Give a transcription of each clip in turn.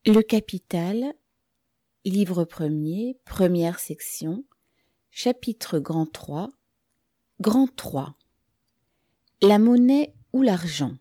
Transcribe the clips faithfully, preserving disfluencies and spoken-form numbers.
Le capital, livre premier, première section, chapitre grand trois, grand trois. La monnaie ou l'argent.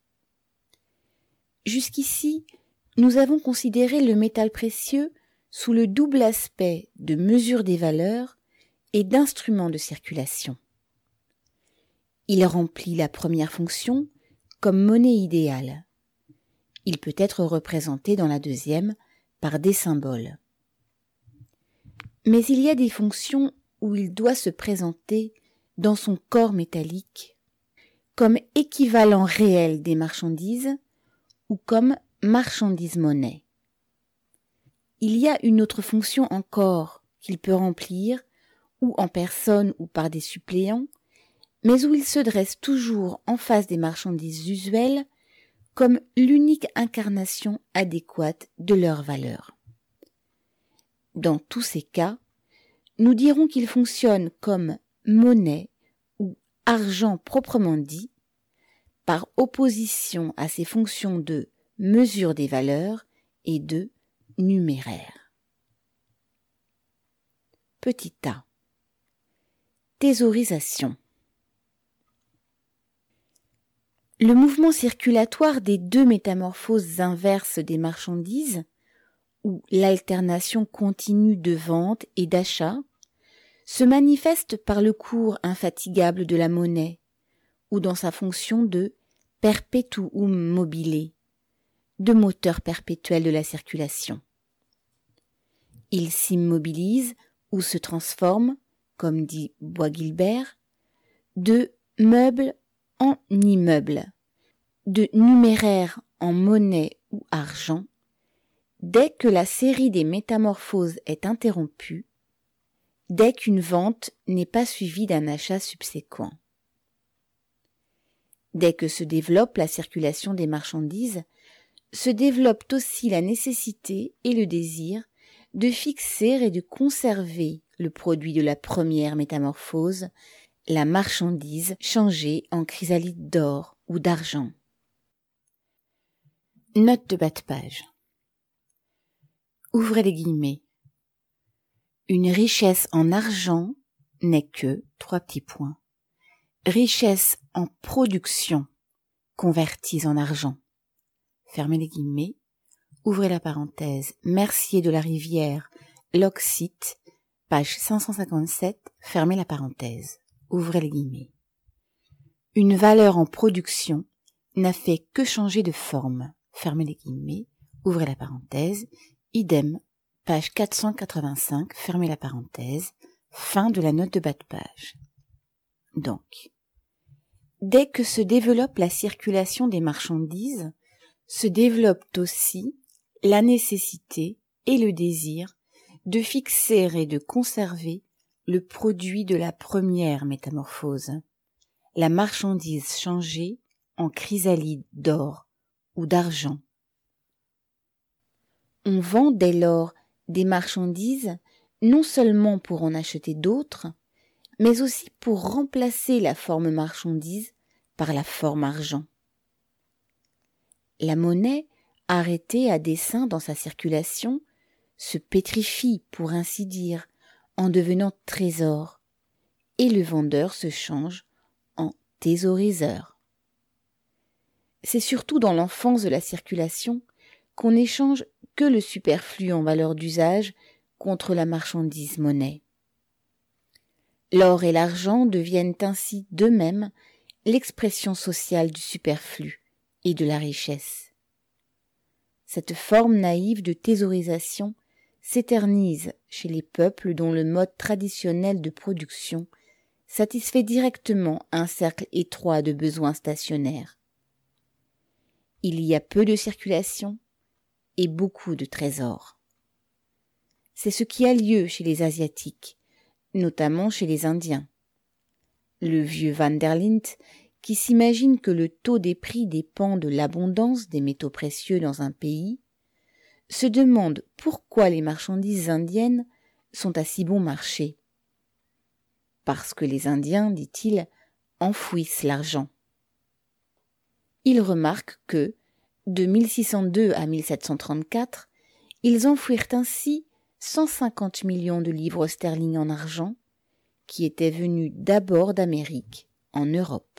Jusqu'ici, nous avons considéré le métal précieux sous le double aspect de mesure des valeurs et d'instrument de circulation. Il remplit la première fonction comme monnaie idéale. Il peut être représenté dans la deuxième par des symboles. Mais il y a des fonctions où il doit se présenter dans son corps métallique comme équivalent réel des marchandises ou comme marchandise-monnaie. Il y a une autre fonction encore qu'il peut remplir, ou en personne ou par des suppléants, mais où il se dresse toujours en face des marchandises usuelles comme l'unique incarnation adéquate de leur valeur. Dans tous ces cas, nous dirons qu'il fonctionne comme monnaie ou argent proprement dit, par opposition à ses fonctions de mesure des valeurs et de numéraire. Petit a. Thésaurisation. Le mouvement circulatoire des deux métamorphoses inverses des marchandises, ou l'alternation continue de vente et d'achat, se manifeste par le cours infatigable de la monnaie, ou dans sa fonction de perpetuum mobile, de moteur perpétuel de la circulation. Il s'immobilise ou se transforme, comme dit Bois-Guilbert, de meuble en immeuble, de numéraire en monnaie ou argent, dès que la série des métamorphoses est interrompue, dès qu'une vente n'est pas suivie d'un achat subséquent. Dès que se développe la circulation des marchandises, se développent aussi la nécessité et le désir de fixer et de conserver le produit de la première métamorphose, la marchandise changée en chrysalide d'or ou d'argent. Note de bas de page. Ouvrez les guillemets. Une richesse en argent n'est que, trois petits points, richesse en production convertie en argent. Fermez les guillemets. Ouvrez la parenthèse. Mercier de la Rivière, Locite, page cinq cent cinquante-sept. Fermez la parenthèse. Ouvrez les guillemets. Une valeur en production n'a fait que changer de forme. Fermez les guillemets. Ouvrez la parenthèse. Idem, page quatre cent quatre-vingt-cinq. Fermez la parenthèse. Fin de la note de bas de page. Donc, dès que se développe la circulation des marchandises, se développent aussi la nécessité et le désir de fixer et de conserver le produit de la première métamorphose, la marchandise changée en chrysalide d'or ou d'argent. On vend dès lors des marchandises non seulement pour en acheter d'autres, mais aussi pour remplacer la forme marchandise par la forme argent. La monnaie, arrêtée à dessein dans sa circulation, se pétrifie, pour ainsi dire, en devenant trésor, et le vendeur se change en thésauriseur. C'est surtout dans l'enfance de la circulation qu'on n'échange que le superflu en valeur d'usage contre la marchandise monnaie. L'or et l'argent deviennent ainsi d'eux-mêmes l'expression sociale du superflu et de la richesse. Cette forme naïve de thésaurisation s'éternise chez les peuples dont le mode traditionnel de production satisfait directement un cercle étroit de besoins stationnaires. Il y a peu de circulation et beaucoup de trésors. C'est ce qui a lieu chez les Asiatiques, notamment chez les Indiens. Le vieux Van der Lint, qui s'imagine que le taux des prix dépend de l'abondance des métaux précieux dans un pays, se demande pourquoi les marchandises indiennes sont à si bon marché. Parce que les Indiens, dit-il, enfouissent l'argent. Il remarque que, de mille six cent deux à mille sept cent trente-quatre, Ils enfouirent ainsi cent cinquante millions de livres sterling en argent, qui étaient venus d'abord d'Amérique, en Europe.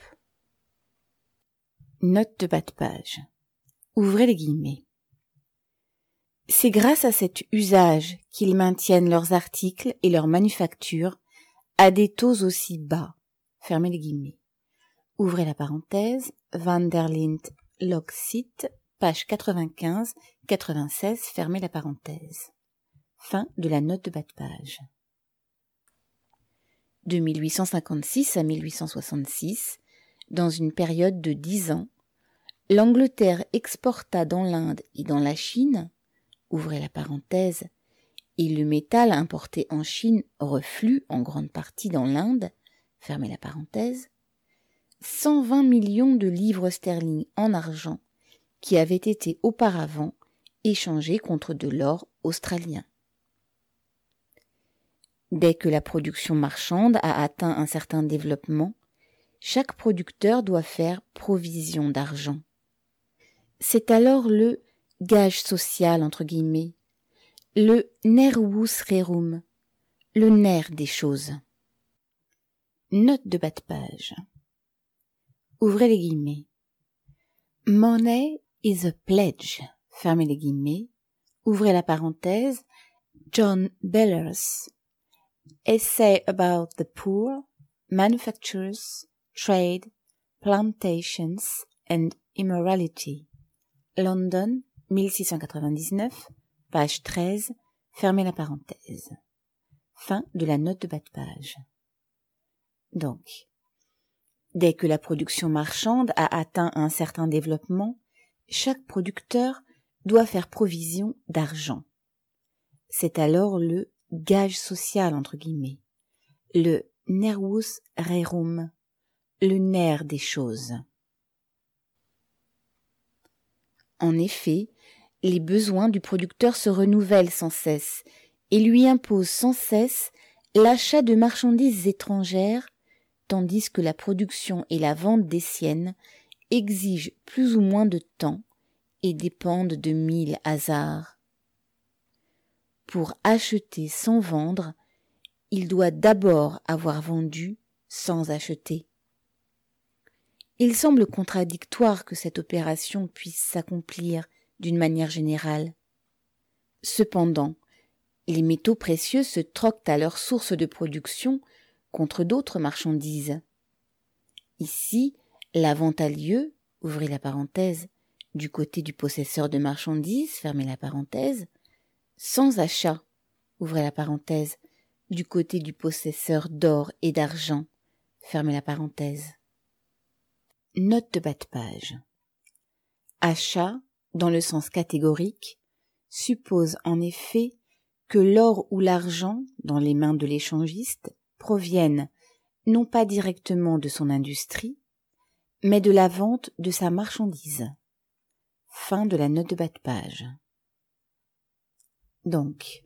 Note de bas de page. Ouvrez les guillemets. C'est grâce à cet usage qu'ils maintiennent leurs articles et leurs manufactures à des taux aussi bas. Fermez les guillemets. Ouvrez la parenthèse. Van der Linde, Locksit, page quatre-vingt-quinze quatre-vingt-seize, fermez la parenthèse. Fin de la note de bas de page. De mille huit cent cinquante-six à mille huit cent soixante-six, dans une période de dix ans, l'Angleterre exporta dans l'Inde et dans la Chine, ouvrez la parenthèse, et le métal importé en Chine reflue en grande partie dans l'Inde, fermez la parenthèse, cent vingt millions de livres sterling en argent qui avaient été auparavant échangés contre de l'or australien. Dès que la production marchande a atteint un certain développement, chaque producteur doit faire provision d'argent. C'est alors le gage social, entre guillemets, le nervus rerum, le nerf des choses. Note de bas de page. Ouvrez les guillemets. Money is a pledge, fermez les guillemets, ouvrez la parenthèse, John Bellers, Essay about the Poor, Manufactures, Trade, Plantations and Immorality. London, mille six cent quatre-vingt-dix-neuf, page treize, fermez la parenthèse. Fin de la note de bas de page. Donc, dès que la production marchande a atteint un certain développement, chaque producteur doit faire provision d'argent. C'est alors le gage social, entre guillemets, le nervus rerum, le nerf des choses. En effet, les besoins du producteur se renouvellent sans cesse et lui imposent sans cesse l'achat de marchandises étrangères, tandis que la production et la vente des siennes exigent plus ou moins de temps et dépendent de mille hasards. Pour acheter sans vendre, il doit d'abord avoir vendu sans acheter. Il semble contradictoire que cette opération puisse s'accomplir d'une manière générale. Cependant, les métaux précieux se troquent à leur source de production contre d'autres marchandises. Ici, la vente a lieu, ouvrez la parenthèse, du côté du possesseur de marchandises, fermez la parenthèse, sans achat, ouvrez la parenthèse, du côté du possesseur d'or et d'argent, fermez la parenthèse. Note de bas de page. Achat, dans le sens catégorique, suppose en effet que l'or ou l'argent, dans les mains de l'échangiste, proviennent non pas directement de son industrie, mais de la vente de sa marchandise. Fin de la note de bas de page. Donc,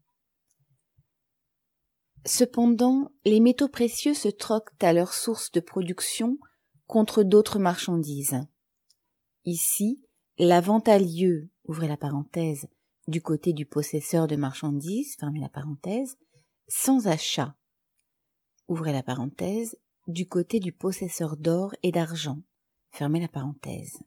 cependant, les métaux précieux se troquent à leur source de production contre d'autres marchandises. Ici, la vente a lieu, ouvrez la parenthèse, du côté du possesseur de marchandises, fermez la parenthèse, sans achat, ouvrez la parenthèse, du côté du possesseur d'or et d'argent, fermez la parenthèse.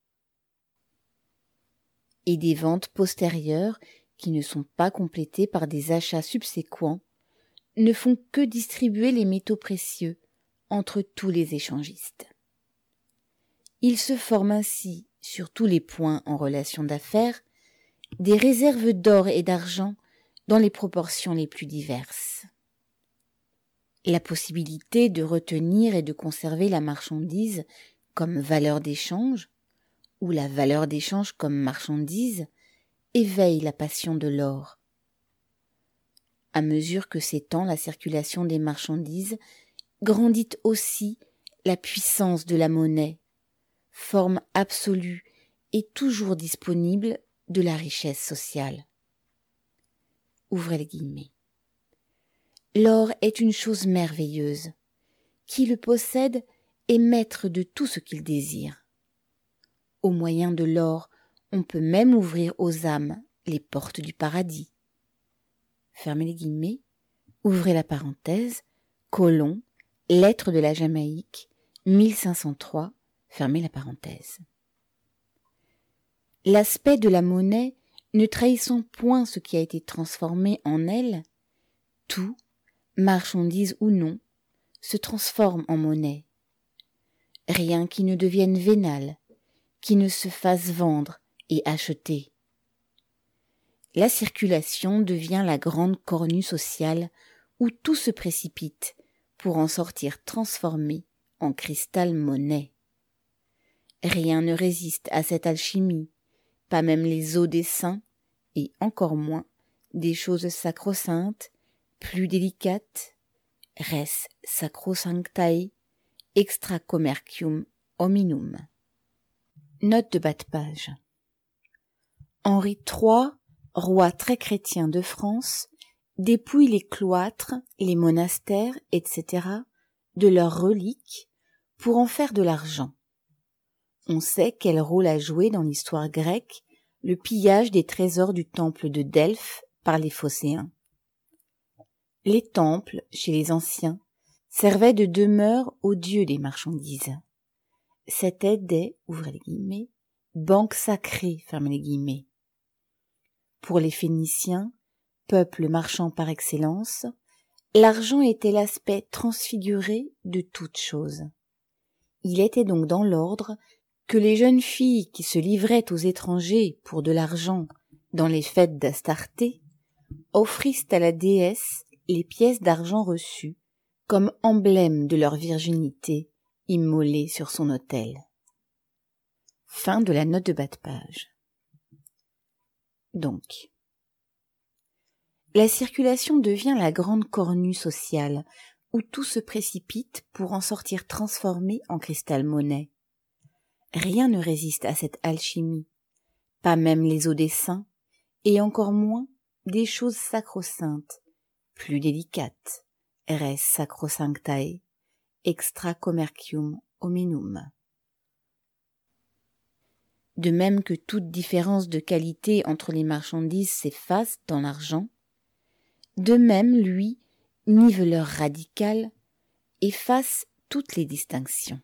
Et des ventes postérieures, qui ne sont pas complétées par des achats subséquents, ne font que distribuer les métaux précieux entre tous les échangistes. Il se forme ainsi, sur tous les points en relation d'affaires, des réserves d'or et d'argent dans les proportions les plus diverses. La possibilité de retenir et de conserver la marchandise comme valeur d'échange, ou la valeur d'échange comme marchandise, éveille la passion de l'or. À mesure que s'étend la circulation des marchandises, grandit aussi la puissance de la monnaie, forme absolue et toujours disponible de la richesse sociale. Ouvrez les guillemets. L'or est une chose merveilleuse. Qui le possède est maître de tout ce qu'il désire. Au moyen de l'or, on peut même ouvrir aux âmes les portes du paradis. Fermez les guillemets, ouvrez la parenthèse, colon, lettre de la Jamaïque, mille cinq cent trois, fermez la parenthèse. L'aspect de la monnaie ne trahissant point ce qui a été transformé en elle, tout, marchandise ou non, se transforme en monnaie. Rien qui ne devienne vénal, qui ne se fasse vendre et acheter. La circulation devient la grande cornue sociale où tout se précipite pour en sortir transformé en cristal-monnaie. Rien ne résiste à cette alchimie, pas même les eaux des saints, et encore moins des choses sacro-saintes, plus délicates, res sacrosanctae, extra commercium hominum. Note de bas de page. Henri trois, roi très chrétien de France, dépouille les cloîtres, les monastères, et cetera de leurs reliques pour en faire de l'argent. On sait quel rôle a joué dans l'histoire grecque le pillage des trésors du temple de Delphes par les Phocéens. Les temples, chez les anciens, servaient de demeure aux dieux des marchandises. C'étaient des, ouvrez les guillemets, banques sacrées, fermez les guillemets. Pour les Phéniciens, peuple marchand par excellence, l'argent était l'aspect transfiguré de toute chose. Il était donc dans l'ordre que les jeunes filles qui se livraient aux étrangers pour de l'argent dans les fêtes d'Astarté offrissent à la déesse les pièces d'argent reçues comme emblème de leur virginité immolée sur son autel. Fin de la note de bas de page. Donc, la circulation devient la grande cornue sociale où tout se précipite pour en sortir transformé en cristal-monnaie. Rien ne résiste à cette alchimie, pas même les eaux des saints, et encore moins des choses sacro-saintes, plus délicates, res sacrosanctae, extra commercium hominum. De même que toute différence de qualité entre les marchandises s'efface dans l'argent, de même, lui, niveleur radical, efface toutes les distinctions.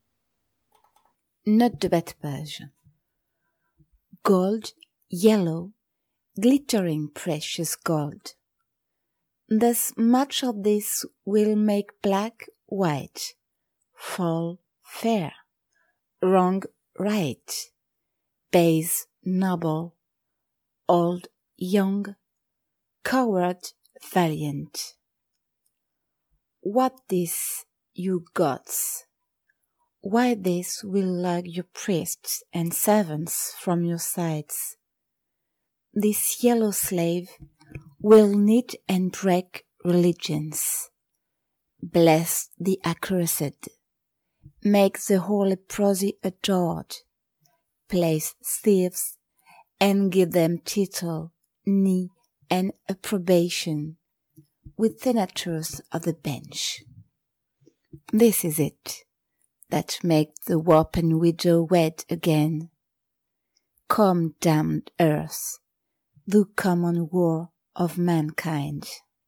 Note de bas de page. Gold, yellow, glittering precious gold. Thus much of this will make black white, fall fair, wrong right, base noble, old young, coward valiant. What this, you gods? Why this will lug your priests and servants from your sides? This yellow slave will knit and break religions, bless the accursed, make the holy prosy adored, place thieves, and give them title, knee, and approbation, with senators of the bench. This is it that make the warpen widow wed again. Come, damned earth, the common war of mankind.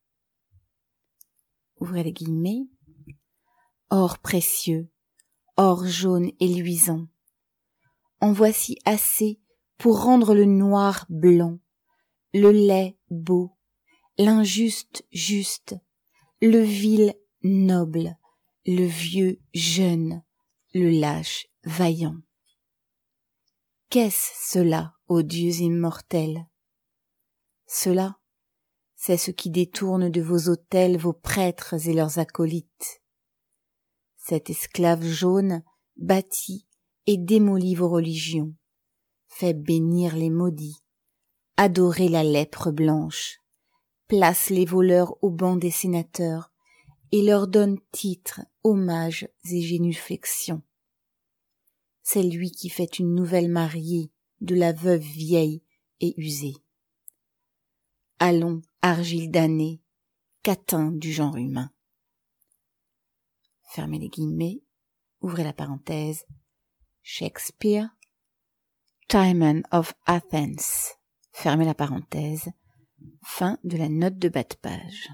Ouvrez les guillemets. Or précieux, or jaune et luisant, en voici assez pour rendre le noir blanc, le laid beau, l'injuste juste, le vil noble, le vieux jeune, le lâche vaillant. Qu'est-ce cela, ô dieux immortels? Cela, c'est ce qui détourne de vos autels vos prêtres et leurs acolytes. Cet esclave jaune bâtit et démolit vos religions, fait bénir les maudits, adorer la lèpre blanche, place les voleurs au banc des sénateurs et leur donne titres, hommages et génuflexions. C'est lui qui fait une nouvelle mariée de la veuve vieille et usée. Allons, argile damnée, catin du genre humain. Fermez les guillemets, ouvrez la parenthèse. Shakespeare, Timon of Athens, Fermez la parenthèse. Fin de la note de bas de page.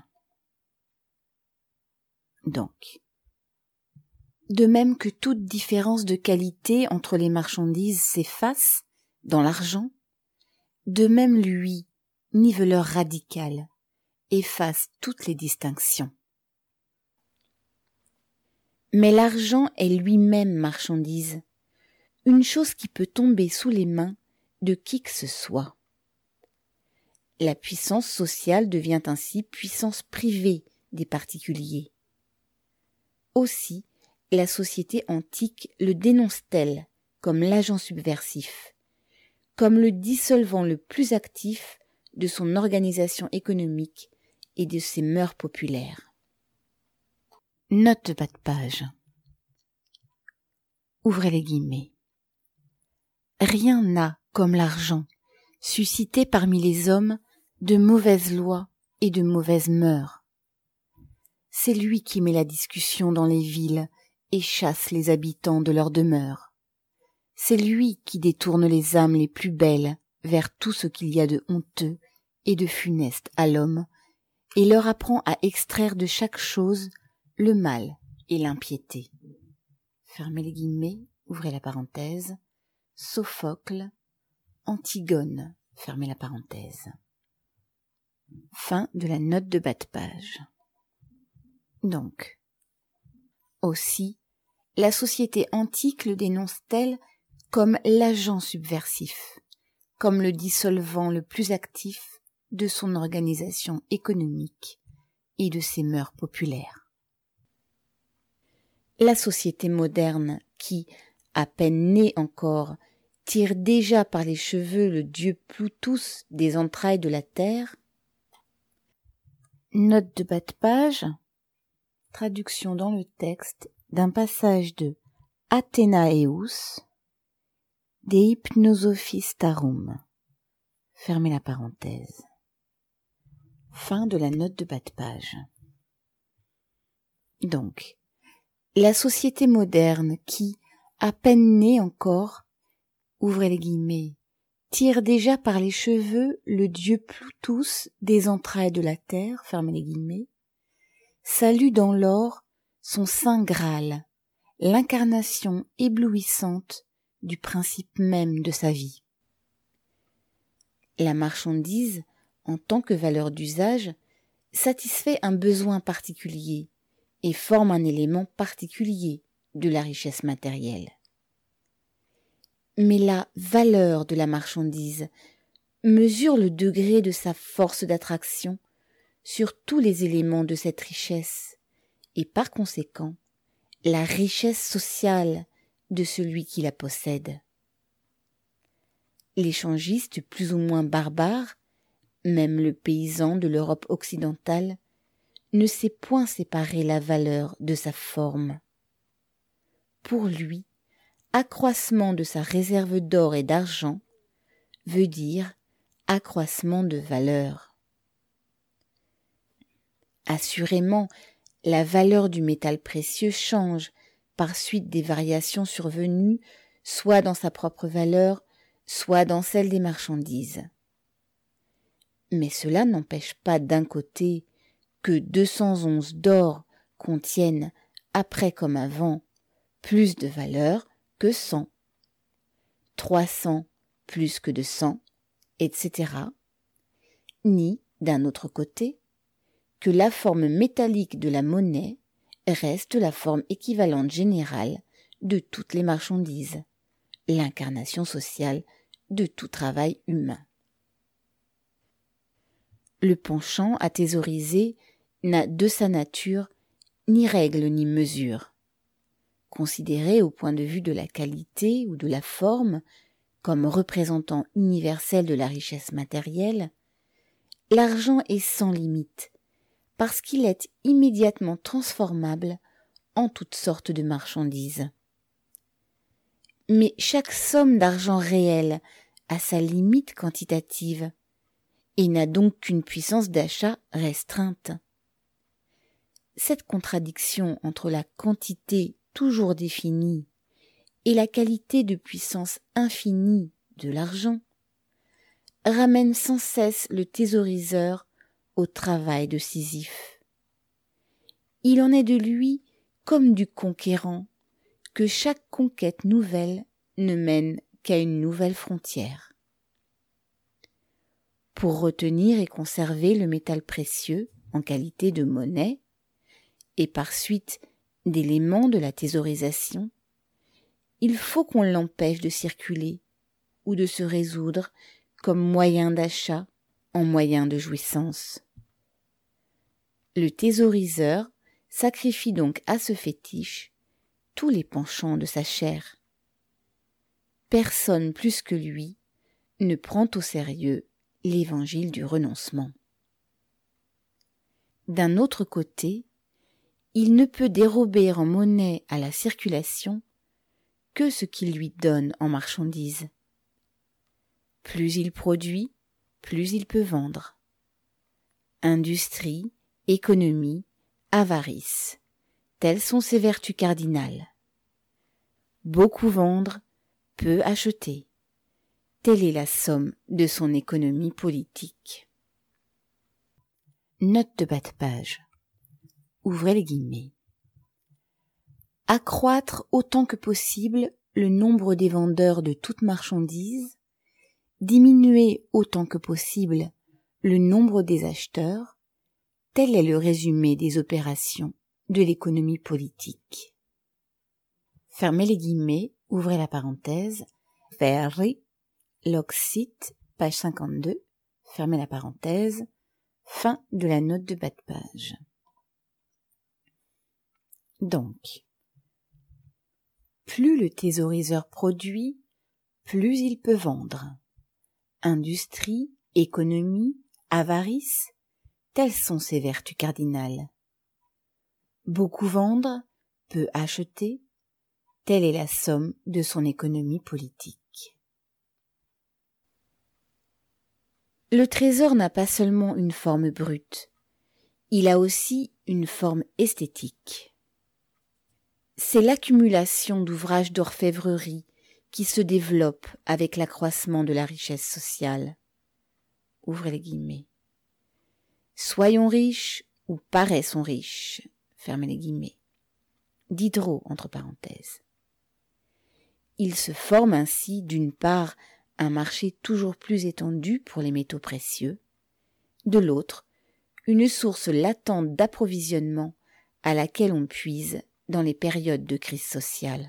Donc, de même que toute différence de qualité entre les marchandises s'efface dans l'argent, de même lui, niveleur radical, efface toutes les distinctions. Mais l'argent est lui-même marchandise, une chose qui peut tomber sous les mains de qui que ce soit. La puissance sociale devient ainsi puissance privée des particuliers. Aussi, la société antique le dénonce-t-elle comme l'agent subversif, comme le dissolvant le plus actif de son organisation économique et de ses mœurs populaires. Note de bas de page. Ouvrez les guillemets. Rien n'a, comme l'argent, suscité parmi les hommes de mauvaises lois et de mauvaises mœurs. C'est lui qui met la discussion dans les villes et chasse les habitants de leurs demeures. C'est lui qui détourne les âmes les plus belles vers tout ce qu'il y a de honteux et de funeste à l'homme, et leur apprend à extraire de chaque chose le mal et l'impiété. Fermez les guillemets, ouvrez la parenthèse. Sophocle, Antigone, fermez la parenthèse. Fin de la note de bas de page. Donc, aussi, la société antique le dénonce-t-elle comme l'agent subversif, comme le dissolvant le plus actif de son organisation économique et de ses mœurs populaires. La société moderne qui, à peine née encore, tire déjà par les cheveux le dieu Plutus des entrailles de la terre. Note de bas de page, traduction dans le texte d'un passage de Athénaeus de Hypnosophistarum. Fermez la parenthèse. Fin de la note de bas de page. Donc, la société moderne qui, à peine née encore, ouvrez les guillemets, tire déjà par les cheveux le dieu Plutus des entrailles de la terre, fermez les guillemets, salue dans l'or son saint Graal, l'incarnation éblouissante du principe même de sa vie. La marchandise, en tant que valeur d'usage, satisfait un besoin particulier et forme un élément particulier de la richesse matérielle. Mais la valeur de la marchandise mesure le degré de sa force d'attraction sur tous les éléments de cette richesse et par conséquent la richesse sociale de celui qui la possède. L'échangiste plus ou moins barbare, même le paysan de l'Europe occidentale, ne sait point séparer la valeur de sa forme. Pour lui, accroissement de sa réserve d'or et d'argent veut dire accroissement de valeur. Assurément, la valeur du métal précieux change par suite des variations survenues, soit dans sa propre valeur, soit dans celle des marchandises. Mais cela n'empêche pas d'un côté que deux cents onces d'or contiennent, après comme avant, plus de valeur que cent, trois cents plus que de cent, et cetera, ni, d'un autre côté, que la forme métallique de la monnaie reste la forme équivalente générale de toutes les marchandises, l'incarnation sociale de tout travail humain. Le penchant à thésauriser n'a de sa nature ni règle ni mesure. Considéré au point de vue de la qualité ou de la forme comme représentant universel de la richesse matérielle, l'argent est sans limite, parce qu'il est immédiatement transformable en toutes sortes de marchandises. Mais chaque somme d'argent réel a sa limite quantitative et n'a donc qu'une puissance d'achat restreinte. Cette contradiction entre la quantité toujours définie et la qualité de puissance infinie de l'argent ramène sans cesse le thésauriseur au travail de Sisyphe. Il en est de lui comme du conquérant, que chaque conquête nouvelle ne mène qu'à une nouvelle frontière. Pour retenir et conserver le métal précieux en qualité de monnaie, et par suite d'éléments de la thésaurisation, il faut qu'on l'empêche de circuler ou de se résoudre comme moyen d'achat en moyen de jouissance. Le thésauriseur sacrifie donc à ce fétiche tous les penchants de sa chair. Personne plus que lui ne prend au sérieux l'évangile du renoncement. D'un autre côté, il ne peut dérober en monnaie à la circulation que ce qu'il lui donne en marchandises. Plus il produit, plus il peut vendre. Industrie, économie, avarice, telles sont ses vertus cardinales. Beaucoup vendre, peu acheter. Telle est la somme de son économie politique. Note de bas de page. Ouvrez les guillemets. Accroître autant que possible le nombre des vendeurs de toutes marchandises, diminuer autant que possible le nombre des acheteurs, tel est le résumé des opérations de l'économie politique. Fermez les guillemets, ouvrez la parenthèse, Ferri, Loxit, page cinquante-deux, fermez la parenthèse, fin de la note de bas de page. Donc, plus le thésauriseur produit, plus il peut vendre. Industrie, économie, avarice, telles sont ses vertus cardinales. Beaucoup vendre, peu acheter, telle est la somme de son économie politique. Le trésor n'a pas seulement une forme brute, il a aussi une forme esthétique. C'est l'accumulation d'ouvrages d'orfèvrerie qui se développe avec l'accroissement de la richesse sociale. Ouvrez les guillemets. Soyons riches ou paraissons riches, fermez les guillemets. Diderot, entre parenthèses. Il se forme ainsi d'une part un marché toujours plus étendu pour les métaux précieux, de l'autre, une source latente d'approvisionnement à laquelle on puise dans les périodes de crise sociale.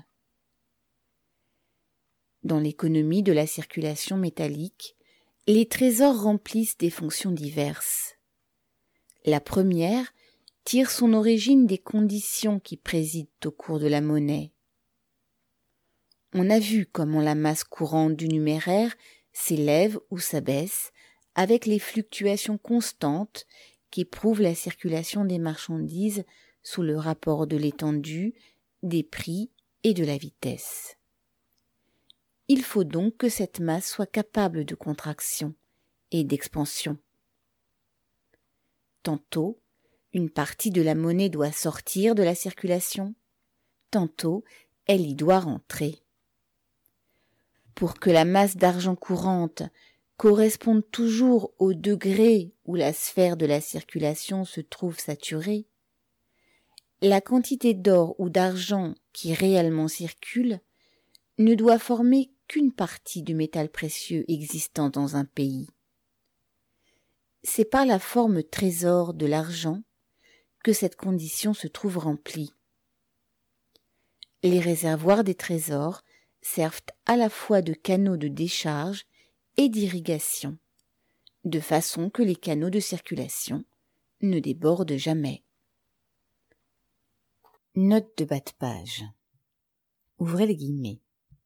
Dans l'économie de la circulation métallique, les trésors remplissent des fonctions diverses. La première tire son origine des conditions qui président au cours de la monnaie. On a vu comment la masse courante du numéraire s'élève ou s'abaisse avec les fluctuations constantes qu'éprouve la circulation des marchandises sous le rapport de l'étendue, des prix et de la vitesse. Il faut donc que cette masse soit capable de contraction et d'expansion. Tantôt, une partie de la monnaie doit sortir de la circulation, tantôt, elle y doit rentrer. Pour que la masse d'argent courante corresponde toujours au degré où la sphère de la circulation se trouve saturée, la quantité d'or ou d'argent qui réellement circule ne doit former qu'une partie du métal précieux existant dans un pays. C'est par la forme trésor de l'argent que cette condition se trouve remplie. Les réservoirs des trésors servent à la fois de canaux de décharge et d'irrigation, de façon que les canaux de circulation ne débordent jamais. Note de bas de page. Ouvrez les guillemets.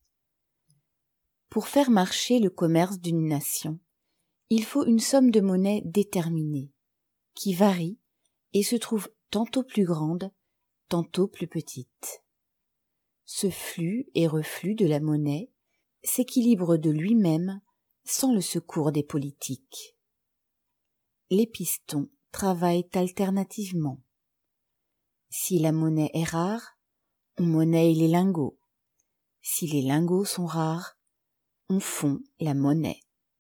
Pour faire marcher le commerce d'une nation, il faut une somme de monnaie déterminée, qui varie et se trouve tantôt plus grande, tantôt plus petite. Ce flux et reflux de la monnaie s'équilibre de lui-même sans le secours des politiques. Les pistons travaillent alternativement. Si la monnaie est rare, on monnaie les lingots. Si les lingots sont rares, on fond la monnaie.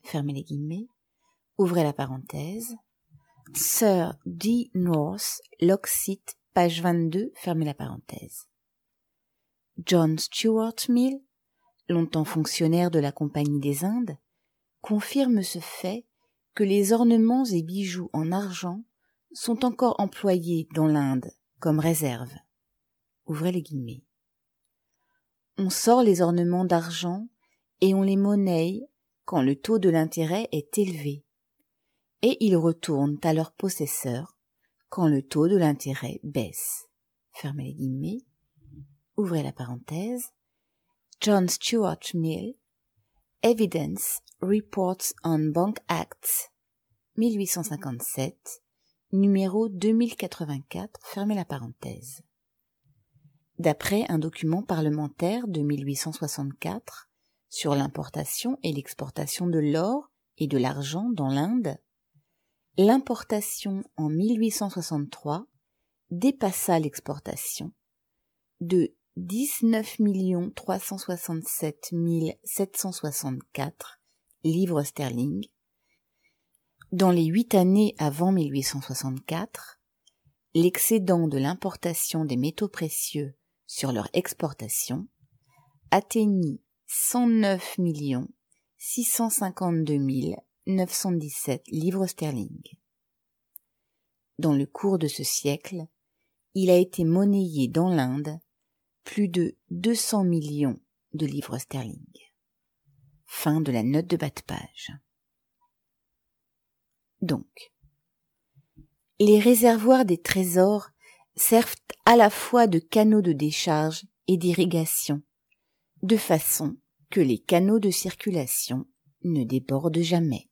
fermez les guillemets, ouvrez la parenthèse, Sir D. North, Locksit, page vingt-deux, fermez la parenthèse. John Stuart Mill, longtemps fonctionnaire de la Compagnie des Indes, confirme ce fait que les ornements et bijoux en argent sont encore employés dans l'Inde comme réserve. Ouvrez les guillemets. On sort les ornements d'argent et on les monnaie quand le taux de l'intérêt est élevé, et ils retournent à leurs possesseurs quand le taux de l'intérêt baisse. Fermez les guillemets. Ouvrez la parenthèse. John Stuart Mill, Evidence Reports on Bank Acts, mille huit cent cinquante-sept, numéro deux mille quatre-vingt-quatre, fermez la parenthèse. D'après un document parlementaire de mille huit cent soixante-quatre sur l'importation et l'exportation de l'or et de l'argent dans l'Inde, l'importation en mille huit cent soixante-trois dépassa l'exportation de dix-neuf millions trois cent soixante-sept mille sept cent soixante-quatre livres sterling. Dans les huit années avant mille huit cent soixante-quatre, l'excédent de l'importation des métaux précieux sur leur exportation atteignit cent neuf millions six cent cinquante-deux mille neuf cent dix-sept livres sterling. Dans le cours de ce siècle, il a été monnayé dans l'Inde plus de deux cents millions de livres sterling. Fin de la note de bas de page. Donc, les réservoirs des trésors servent à la fois de canaux de décharge et d'irrigation, de façon que les canaux de circulation ne débordent jamais.